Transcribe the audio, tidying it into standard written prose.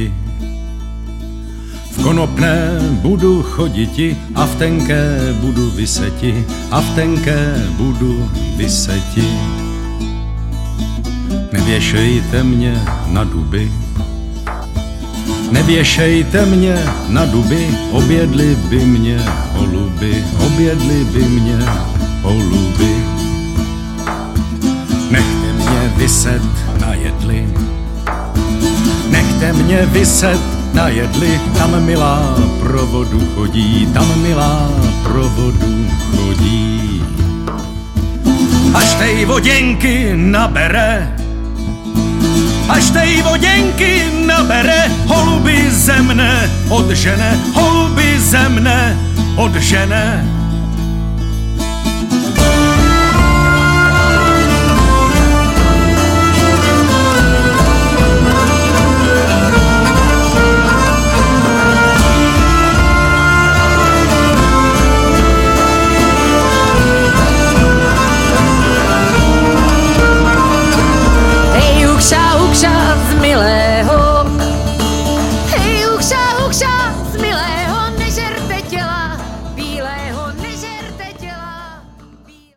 choditi. V konopné budu choditi a v tenké budu vyseti, a v tenké budu vyseti. Nevěšejte mě na duby, nevěšejte mě na duby, objedli by mě holuby, objedli by mě holuby. Nechte mě viset na jedli, nechte mě viset na jedli, tam milá provodu chodí, tam milá provodu chodí. Až tej voděnky nabere, až tej voděnky nabere, holuby ze mne odžene, holuby ze mne odžene.